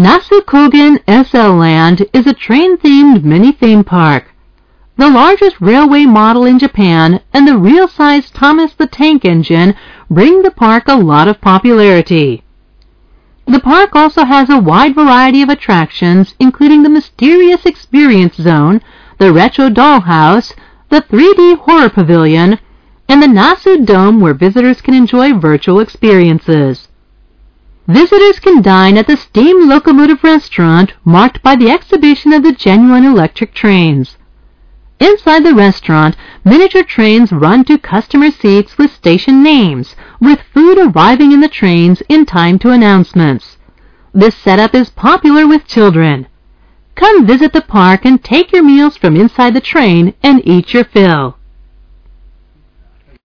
Nasukogan SL Land is a train-themed mini-theme park. The largest railway model in Japan and the real-size Thomas the Tank Engine bring the park a lot of popularity. The park also has a wide variety of attractions, including the Mysterious Experience Zone, the Retro Dollhouse, the 3D Horror Pavilion, and the Nasu Dome, where visitors can enjoy virtual experiences. Visitors can dine at the Steam Locomotive Restaurant, marked by the exhibition of the genuine electric trains. Inside the restaurant, miniature trains run to customer seats with station names, with food arriving in the trains in time to announcements. This setup is popular with children. Come visit the park and take your meals from inside the train and eat your fill.